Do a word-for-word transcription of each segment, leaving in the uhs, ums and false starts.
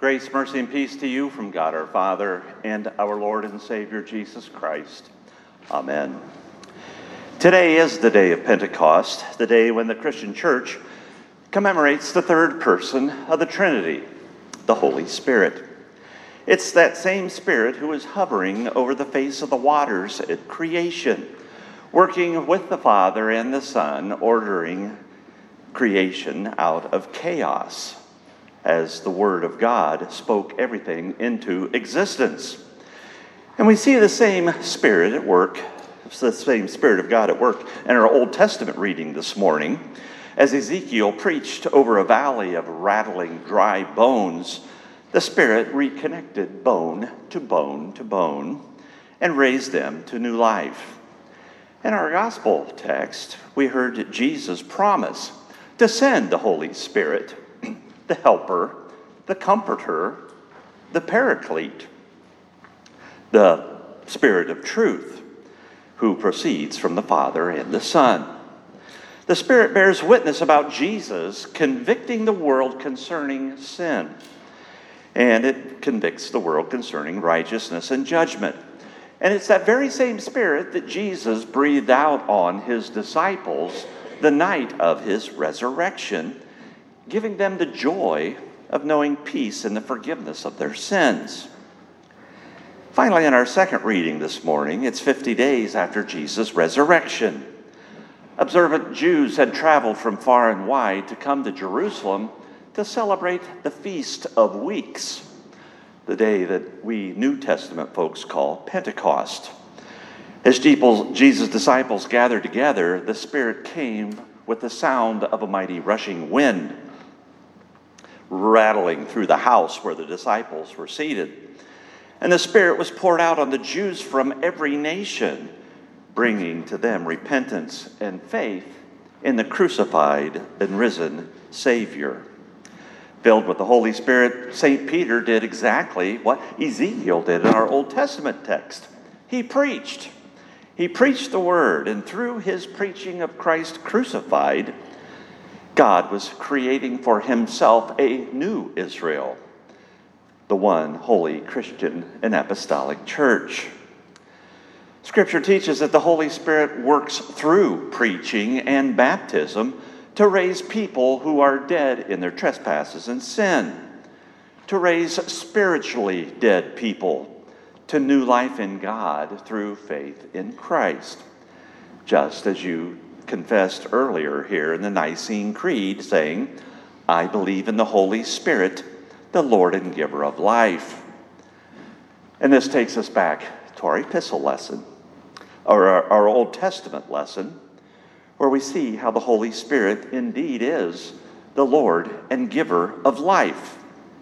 Grace, mercy, and peace to you from God our Father and our Lord and Savior Jesus Christ. Amen. Today is the day of Pentecost, the day when the Christian Church commemorates the third person of the Trinity, the Holy Spirit. It's that same Spirit who is hovering over the face of the waters at creation, working with the Father and the Son, ordering creation out of chaos, as the Word of God spoke everything into existence. And we see the same Spirit at work, the same Spirit of God at work in our Old Testament reading this morning, as Ezekiel preached over a valley of rattling dry bones. The Spirit reconnected bone to bone to bone and raised them to new life. In our gospel text, we heard Jesus promise to send the Holy Spirit, the Helper, the Comforter, the Paraclete, the Spirit of truth, who proceeds from the Father and the Son. The Spirit bears witness about Jesus convicting the world concerning sin, and it convicts the world concerning righteousness and judgment. And it's that very same Spirit that Jesus breathed out on his disciples the night of his resurrection, giving them the joy of knowing peace and the forgiveness of their sins. Finally, in our second reading this morning, it's fifty days after Jesus' resurrection. Observant Jews had traveled from far and wide to come to Jerusalem to celebrate the Feast of Weeks, the day that we New Testament folks call Pentecost. As Jesus' disciples gathered together, the Spirit came with the sound of a mighty rushing wind, rattling through the house where the disciples were seated. And the Spirit was poured out on the Jews from every nation, bringing to them repentance and faith in the crucified and risen Savior. Filled with the Holy Spirit, Saint Peter did exactly what Ezekiel did in our Old Testament text. He preached. He preached the word, and through his preaching of Christ crucified, God was creating for himself a new Israel, the one holy Christian and apostolic church. Scripture teaches that the Holy Spirit works through preaching and baptism to raise people who are dead in their trespasses and sin, to raise spiritually dead people to new life in God through faith in Christ, just as you confessed earlier here in the Nicene Creed, saying, I believe in the Holy Spirit, the Lord and giver of life. And this takes us back to our epistle lesson, or our, our Old Testament lesson, where we see how the Holy Spirit indeed is the Lord and giver of life.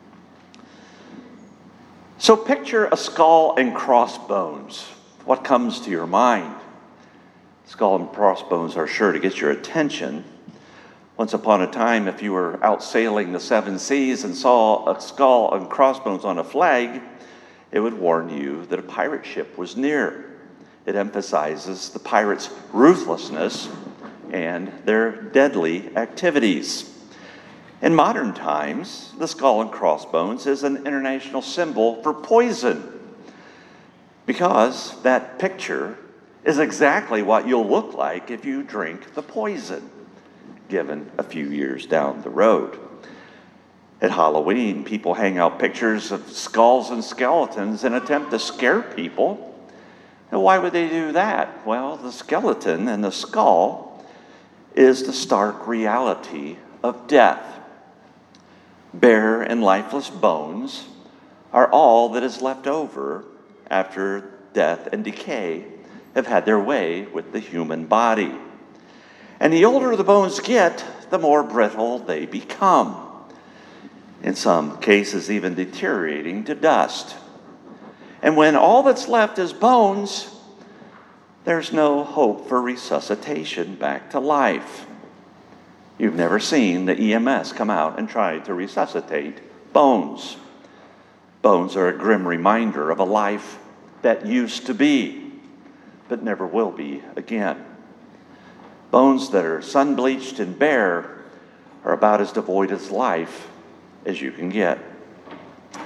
So picture a skull and crossbones. What comes to your mind? Skull and crossbones are sure to get your attention. Once upon a time, if you were out sailing the seven seas and saw a skull and crossbones on a flag, it would warn you that a pirate ship was near. It emphasizes the pirates' ruthlessness and their deadly activities. In modern times, the skull and crossbones is an international symbol for poison, because that picture is exactly what you'll look like if you drink the poison, given a few years down the road. At Halloween, people hang out pictures of skulls and skeletons and attempt to scare people. And why would they do that? Well, the skeleton and the skull is the stark reality of death. Bare and lifeless bones are all that is left over after death and decay have had their way with the human body. And the older the bones get, the more brittle they become, in some cases even deteriorating to dust. And when all that's left is bones, there's no hope for resuscitation back to life. You've never seen the E M S come out and try to resuscitate bones. Bones are a grim reminder of a life that used to be, but never will be again. Bones that are sun-bleached and bare are about as devoid of life as you can get.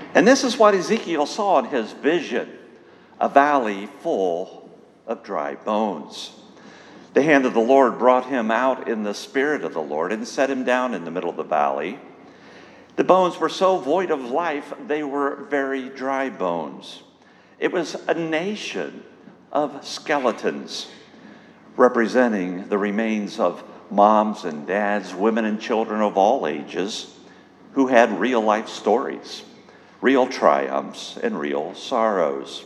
And this is what Ezekiel saw in his vision, a valley full of dry bones. The hand of the Lord brought him out in the spirit of the Lord and set him down in the middle of the valley. The bones were so void of life, they were very dry bones. It was a nation of skeletons, representing the remains of moms and dads, women and children of all ages, who had real life stories, real triumphs, and real sorrows.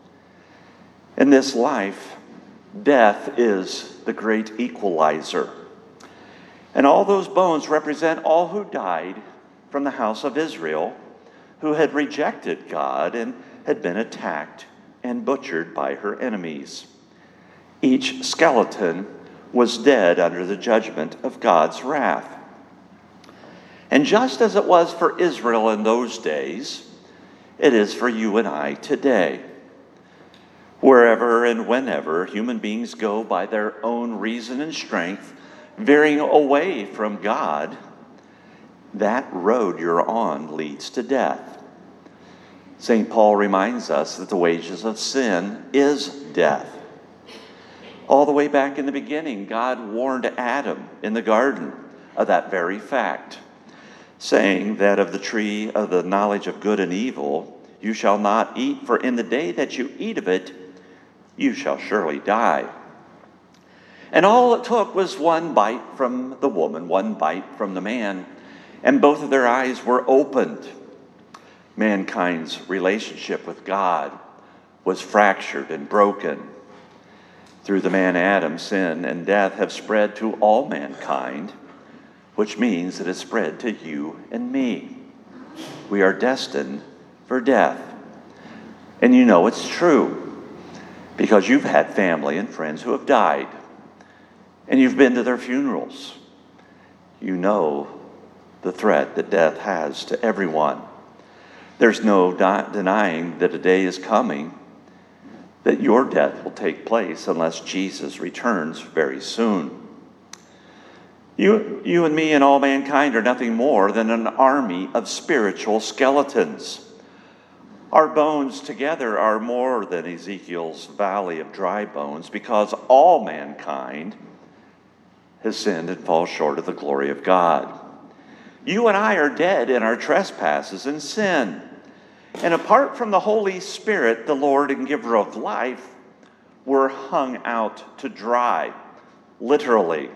In this life, death is the great equalizer. And all those bones represent all who died from the house of Israel, who had rejected God and had been attacked and butchered by her enemies. Each skeleton was dead under the judgment of God's wrath. And just as it was for Israel in those days, it is for you and I today. Wherever and whenever human beings go by their own reason and strength, veering away from God, that road you're on leads to death. Saint Paul reminds us that the wages of sin is death. All the way back in the beginning, God warned Adam in the garden of that very fact, saying that of the tree of the knowledge of good and evil you shall not eat, for in the day that you eat of it, you shall surely die. And all it took was one bite from the woman, one bite from the man, and both of their eyes were opened. Mankind's relationship with God was fractured and broken. Through the man Adam, sin and death have spread to all mankind, which means that it's spread to you and me. We are destined for death. And you know it's true because you've had family and friends who have died, and you've been to their funerals. You know the threat that death has to everyone. There's no di- denying that a day is coming that your death will take place unless Jesus returns very soon. You, you and me and all mankind are nothing more than an army of spiritual skeletons. Our bones together are more than Ezekiel's valley of dry bones because all mankind has sinned and falls short of the glory of God. You and I are dead in our trespasses and sin. And apart from the Holy Spirit, the Lord and giver of life, we're hung out to dry, literally.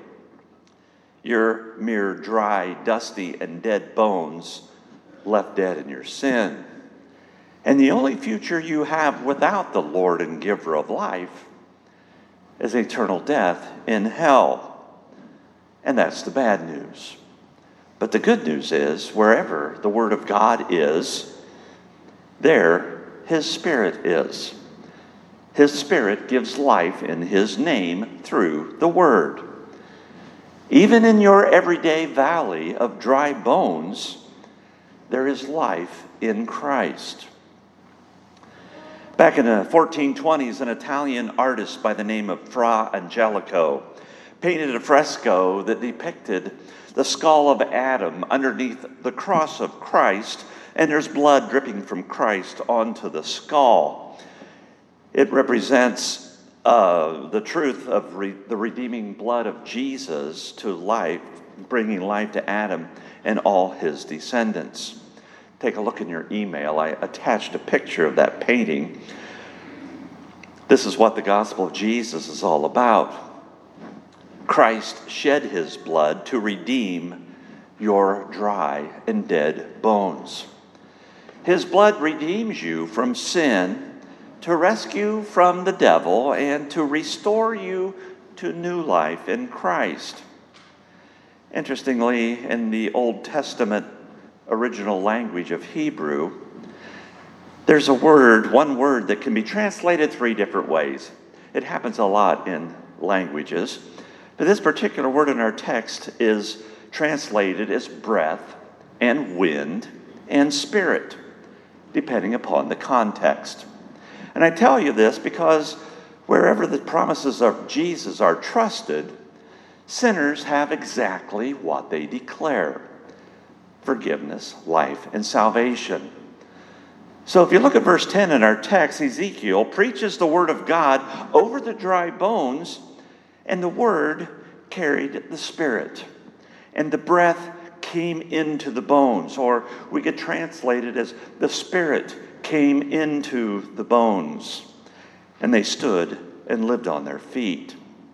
You're mere dry, dusty, and dead bones left dead in your sin. And the only future you have without the Lord and giver of life is eternal death in hell. And that's the bad news. But the good news is, wherever the Word of God is, there His Spirit is. His Spirit gives life in His name through the Word. Even in your everyday valley of dry bones, there is life in Christ. Back in the fourteen twenties, an Italian artist by the name of Fra Angelico painted a fresco that depicted the skull of Adam underneath the cross of Christ, and there's blood dripping from Christ onto the skull. It represents uh, the truth of re- the redeeming blood of Jesus to life, bringing life to Adam and all his descendants. Take a look in your email. I attached a picture of that painting. This is what the gospel of Jesus is all about. Christ shed his blood to redeem your dry and dead bones. His blood redeems you from sin, to rescue from the devil, and to restore you to new life in Christ. Interestingly, in the Old Testament original language of Hebrew, there's a word, one word that can be translated three different ways. It happens a lot in languages. But this particular word in our text is translated as breath and wind and spirit, depending upon the context. And I tell you this because wherever the promises of Jesus are trusted, sinners have exactly what they declare: forgiveness, life, and salvation. So if you look at verse ten in our text, Ezekiel preaches the word of God over the dry bones, and the word carried the Spirit. And the breath came into the bones, or we could translate it as the Spirit came into the bones, and they stood and lived on their feet.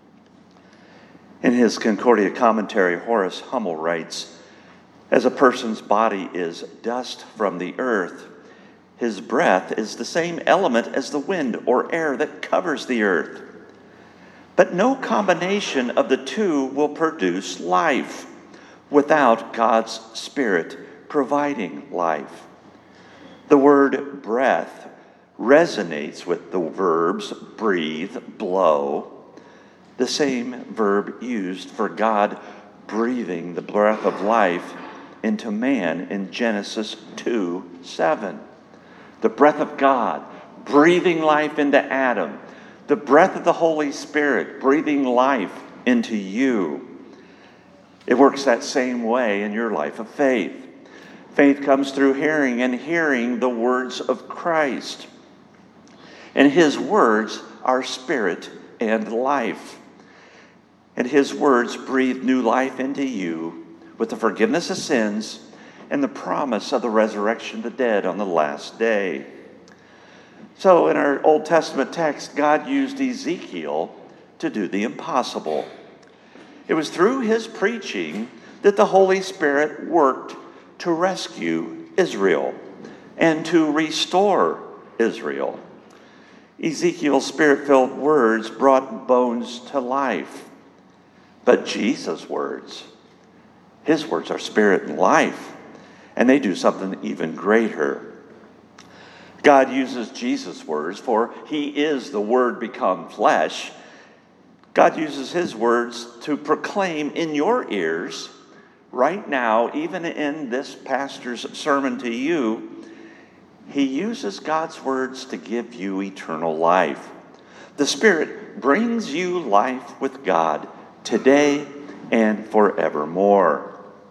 In his Concordia commentary, Horace Hummel writes, "As a person's body is dust from the earth, his breath is the same element as the wind or air that covers the earth. But no combination of the two will produce life without God's Spirit providing life. The word breath resonates with the verbs breathe, blow, the same verb used for God breathing the breath of life into man in Genesis two seven. The breath of God breathing life into Adam. The breath of the Holy Spirit breathing life into you. It works that same way in your life of faith. Faith comes through hearing, and hearing the words of Christ. And his words are spirit and life. And his words breathe new life into you with the forgiveness of sins and the promise of the resurrection of the dead on the last day. So in our Old Testament text, God used Ezekiel to do the impossible. It was through his preaching that the Holy Spirit worked to rescue Israel and to restore Israel. Ezekiel's spirit-filled words brought bones to life. But Jesus' words, his words are spirit and life, and they do something even greater. God uses Jesus' words, for he is the Word become flesh. God uses his words to proclaim in your ears right now, even in this pastor's sermon to you. He uses God's words to give you eternal life. The Spirit brings you life with God today and forevermore.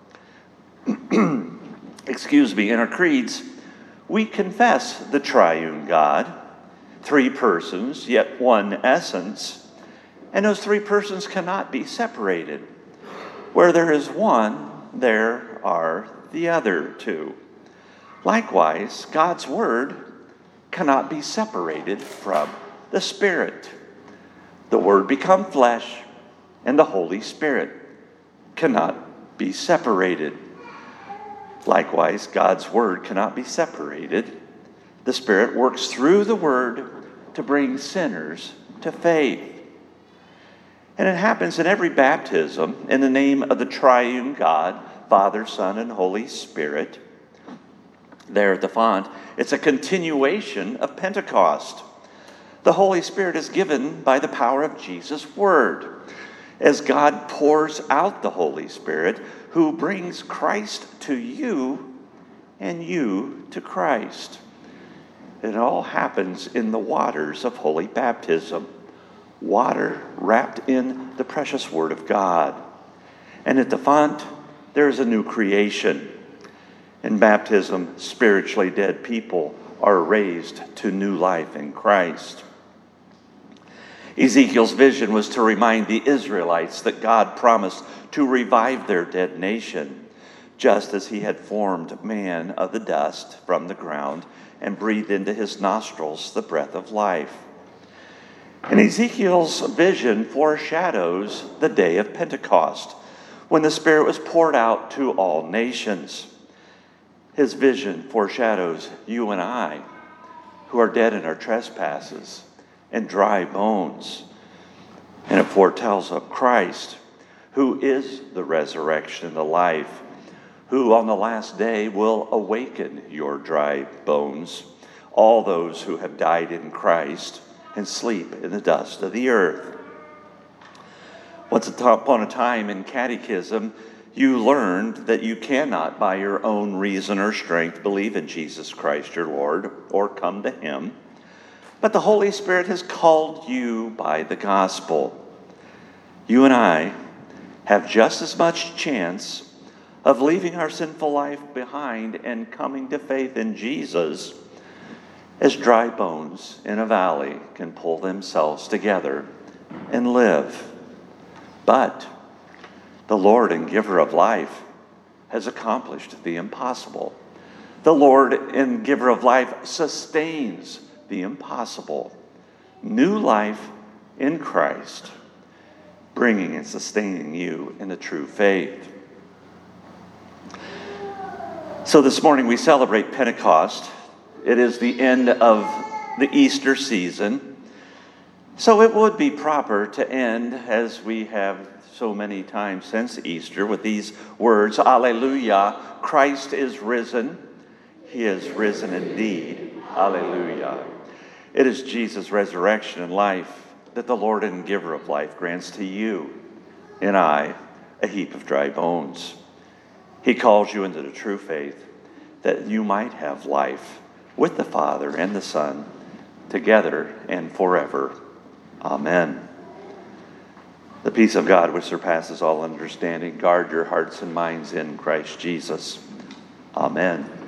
Excuse me, in our creeds, we confess the triune God, three persons, yet one essence, and those three persons cannot be separated. Where there is one, there are the other two. Likewise, God's Word cannot be separated from the Spirit. The Word become flesh, and the Holy Spirit cannot be separated. Likewise, God's Word cannot be separated. The Spirit works through the Word to bring sinners to faith. And it happens in every baptism in the name of the triune God, Father, Son, and Holy Spirit. There at the font, it's a continuation of Pentecost. The Holy Spirit is given by the power of Jesus' Word, as God pours out the Holy Spirit, who brings Christ to you and you to Christ. It all happens in the waters of holy baptism, water wrapped in the precious Word of God. And at the font, there is a new creation. In baptism, spiritually dead people are raised to new life in Christ. Ezekiel's vision was to remind the Israelites that God promised to revive their dead nation, just as he had formed man of the dust from the ground and breathed into his nostrils the breath of life. And Ezekiel's vision foreshadows the day of Pentecost, when the Spirit was poured out to all nations. His vision foreshadows you and I, who are dead in our trespasses and dry bones. And it foretells of Christ, who is the resurrection and the life, who on the last day will awaken your dry bones, all those who have died in Christ and sleep in the dust of the earth. Once upon a time in catechism, you learned that you cannot by your own reason or strength believe in Jesus Christ your Lord or come to him. But the Holy Spirit has called you by the gospel. You and I have just as much chance of leaving our sinful life behind and coming to faith in Jesus as dry bones in a valley can pull themselves together and live. But the Lord and giver of life has accomplished the impossible. The Lord and giver of life sustains the impossible. New life in Christ, bringing and sustaining you in the true faith. So this morning we celebrate Pentecost. It is the end of the Easter season. So it would be proper to end, as we have so many times since Easter, with these words, Alleluia, Christ is risen. He is risen indeed. Alleluia. It is Jesus' resurrection and life that the Lord and giver of life grants to you and I, a heap of dry bones. He calls you into the true faith that you might have life with the Father and the Son together and forever. Amen. The peace of God, which surpasses all understanding, guard your hearts and minds in Christ Jesus. Amen.